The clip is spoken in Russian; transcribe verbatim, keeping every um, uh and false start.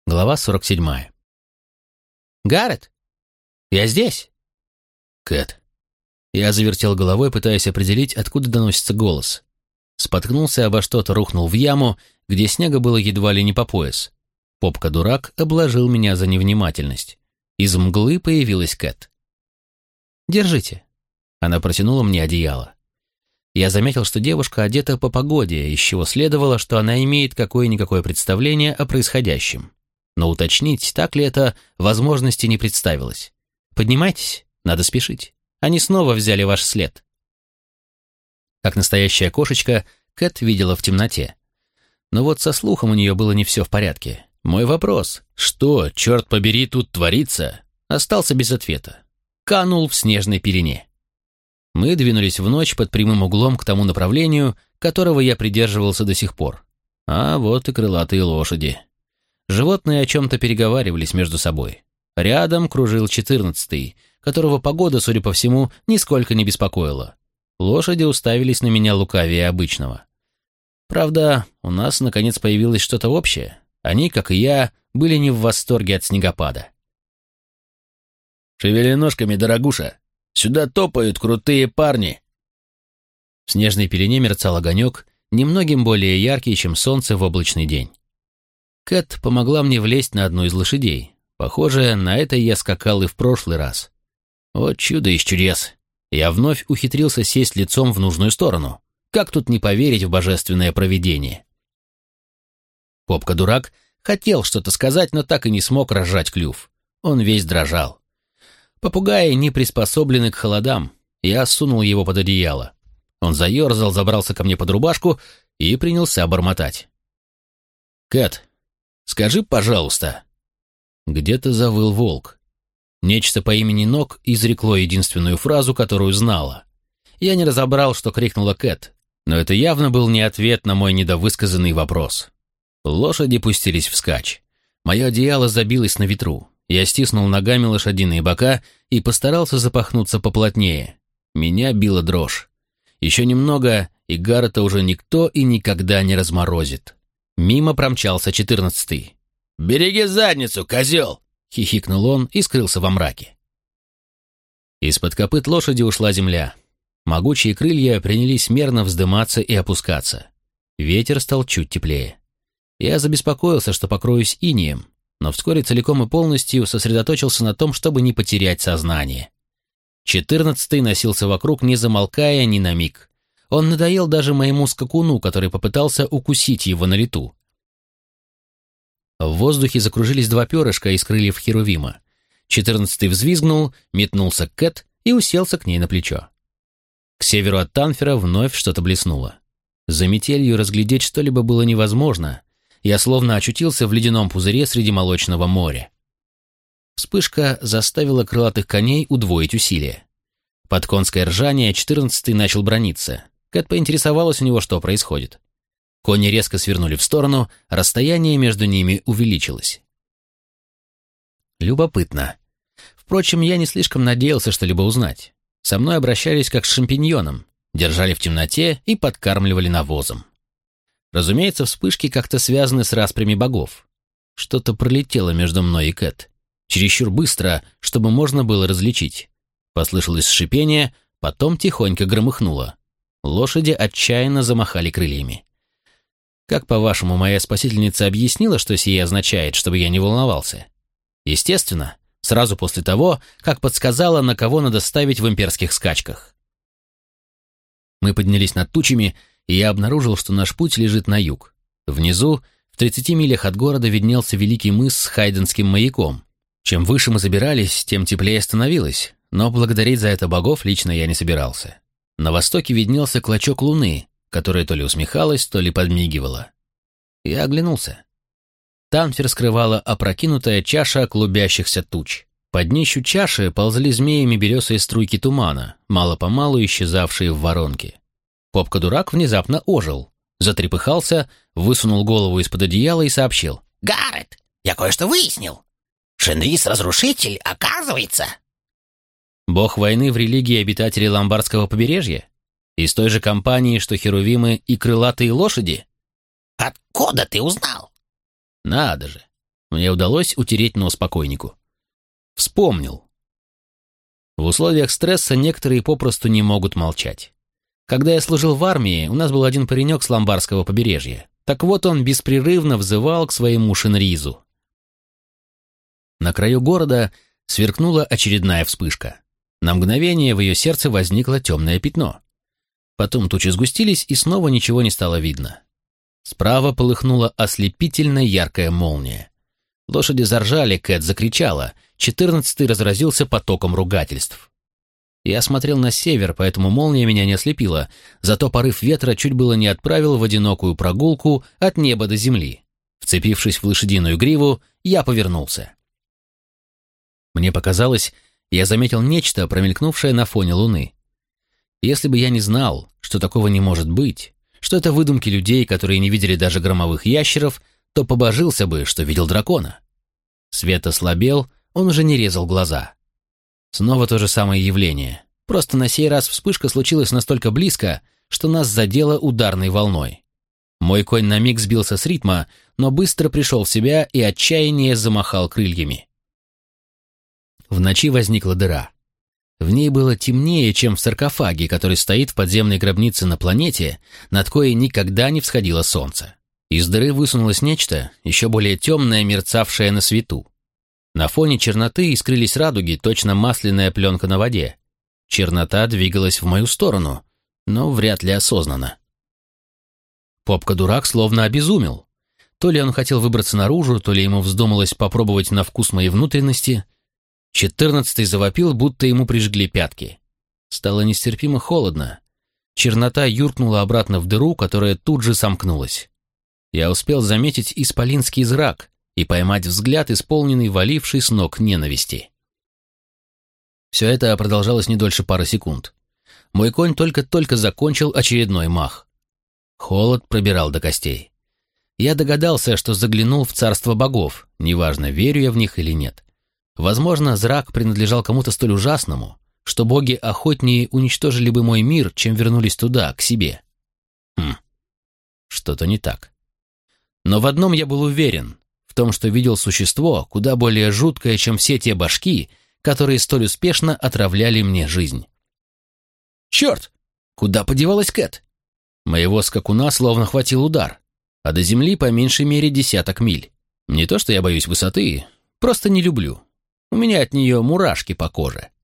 Глава сорок седьмая. «Гаррет, я здесь!» «Кэт». Я завертел головой, пытаясь определить, откуда доносится голос. Споткнулся обо что-то, рухнул в яму, где снега было едва ли не по пояс. Попка-дурак обложил меня за невнимательность. Из мглы появилась Кэт. «Держите». Она протянула мне одеяло. Я заметил, что девушка одета по погоде, из чего следовало, что она имеет какое-никакое представление о происходящем. Но уточнить, так ли это, возможности не представилось. «Поднимайтесь, надо спешить. Они снова взяли ваш след». Как настоящая кошечка, Кэт видела в темноте. Но вот со слухом у нее было не все в порядке. Мой вопрос, что, черт побери, тут творится, остался без ответа. Канул в снежной пелене. Мы двинулись в ночь под прямым углом к тому направлению, которого я придерживался до сих пор. А вот и крылатые лошади. Животные о чем-то переговаривались между собой. Рядом кружил четырнадцатый, которого погода, судя по всему, нисколько не беспокоила. Лошади уставились на меня лукавее обычного. Правда, у нас, наконец, появилось что-то общее. Они, как и я, были не в восторге от снегопада. «Шевели ножками, дорогуша! Сюда топают крутые парни!» В снежной пелене мерцал огонек, немногим более яркий, чем солнце в облачный день. Кэт помогла мне влезть на одну из лошадей. Похоже, на это я скакал и в прошлый раз. Вот чудо из чудес! Я вновь ухитрился сесть лицом в нужную сторону. Как тут не поверить в божественное провидение? Попка-дурак хотел что-то сказать, но так и не смог разжать клюв. Он весь дрожал. Попугаи не приспособлены к холодам. Я сунул его под одеяло. Он заерзал, забрался ко мне под рубашку и принялся бормотать. «Кэт, скажи, пожалуйста». Где-то завыл волк. Нечто по имени Нок изрекло единственную фразу, которую знала. Я не разобрал, что крикнула Кэт, но это явно был не ответ на мой недовысказанный вопрос. Лошади пустились вскачь. Мое одеяло забилось на ветру. Я стиснул ногами лошадиные бока и постарался запахнуться поплотнее. Меня била дрожь. Еще немного, и Гаррета уже никто и никогда не разморозит. Мимо промчался четырнадцатый. «Береги задницу, козел!» — хихикнул он и скрылся во мраке. Из-под копыт лошади ушла земля. Могучие крылья принялись мерно вздыматься и опускаться. Ветер стал чуть теплее. Я забеспокоился, что покроюсь инеем, но вскоре целиком и полностью сосредоточился на том, чтобы не потерять сознание. Четырнадцатый носился вокруг, не замолкая ни на миг. Он надоел даже моему скакуну, который попытался укусить его на лету. В воздухе закружились два перышка из крыльев Херувима. Четырнадцатый взвизгнул, метнулся к Кэт и уселся к ней на плечо. К северу от Танфера вновь что-то блеснуло. За метелью разглядеть что-либо было невозможно. Я словно очутился в ледяном пузыре среди молочного моря. Вспышка заставила крылатых коней удвоить усилия. Под конское ржание четырнадцатый начал браниться. Кэт поинтересовалась у него, что происходит. Кони резко свернули в сторону, расстояние между ними увеличилось. Любопытно. Впрочем, я не слишком надеялся что-либо узнать. Со мной обращались как с шампиньоном, держали в темноте и подкармливали навозом. Разумеется, вспышки как-то связаны с распрями богов. Что-то пролетело между мной и Кэт. Чересчур быстро, чтобы можно было различить. Послышалось шипение, потом тихонько громыхнуло. Лошади отчаянно замахали крыльями. Как, по-вашему, моя спасительница объяснила, что сие означает, чтобы я не волновался? Естественно, сразу после того, как подсказала, на кого надо ставить в имперских скачках. Мы поднялись над тучами, и я обнаружил, что наш путь лежит на юг. Внизу, в тридцати милях от города, виднелся великий мыс с хайденским маяком. Чем выше мы забирались, тем теплее становилось, но благодарить за это богов лично я не собирался. На востоке виднелся клочок луны, которая то ли усмехалась, то ли подмигивала. Я оглянулся. Танфер скрывала опрокинутая чаша клубящихся туч. По днищу чаши ползли змеями белесые струйки тумана, мало-помалу исчезавшие в воронке. Попка-дурак внезапно ожил, затрепыхался, высунул голову из-под одеяла и сообщил. «Гаррет, я кое-что выяснил. Шенрис-разрушитель, оказывается...» Бог войны в религии обитателей Ломбардского побережья? Из той же компании, что херувимы и крылатые лошади? «Откуда ты узнал?» Надо же. Мне удалось утереть нос покойнику. Вспомнил. В условиях стресса некоторые попросту не могут молчать. Когда я служил в армии, у нас был один паренек с Ломбардского побережья. Так вот он беспрерывно взывал к своему Шенризу. На краю города сверкнула очередная вспышка. На мгновение в ее сердце возникло темное пятно. Потом тучи сгустились, и снова ничего не стало видно. Справа полыхнула ослепительно яркая молния. Лошади заржали, Кэт закричала. Четырнадцатый разразился потоком ругательств. Я смотрел на север, поэтому молния меня не ослепила, зато порыв ветра чуть было не отправил в одинокую прогулку от неба до земли. Вцепившись в лошадиную гриву, я повернулся. Мне показалось, я заметил нечто, промелькнувшее на фоне луны. Если бы я не знал, что такого не может быть, что это выдумки людей, которые не видели даже громовых ящеров, то побожился бы, что видел дракона. Свет ослабел, он уже не резал глаза. Снова то же самое явление. Просто на сей раз вспышка случилась настолько близко, что нас задело ударной волной. Мой конь на миг сбился с ритма, но быстро пришел в себя и отчаяние замахал крыльями. В ночи возникла дыра. В ней было темнее, чем в саркофаге, который стоит в подземной гробнице на планете, над коей никогда не всходило солнце. Из дыры высунулось нечто, еще более темное, мерцавшее на свету. На фоне черноты искрились радуги, точно масляная пленка на воде. Чернота двигалась в мою сторону, но вряд ли осознанно. Попка-дурак словно обезумел. То ли он хотел выбраться наружу, то ли ему вздумалось попробовать на вкус мои внутренности. Четырнадцатый завопил, будто ему прижгли пятки. Стало нестерпимо холодно. Чернота юркнула обратно в дыру, которая тут же сомкнулась. Я успел заметить исполинский зрак и поймать взгляд, исполненный валивший с ног ненависти. Все это продолжалось не дольше пары секунд. Мой конь только-только закончил очередной мах. Холод пробирал до костей. Я догадался, что заглянул в царство богов, неважно, верю я в них или нет. Возможно, зрак принадлежал кому-то столь ужасному, что боги охотнее уничтожили бы мой мир, чем вернулись туда, к себе. Хм, что-то не так. Но в одном я был уверен, в том, что видел существо, куда более жуткое, чем все те башки, которые столь успешно отравляли мне жизнь. Черт! Куда подевалась Кэт? Моего скакуна словно хватил удар, а до земли по меньшей мере десяток миль. Не то что я боюсь высоты, просто не люблю. У меня от нее мурашки по коже.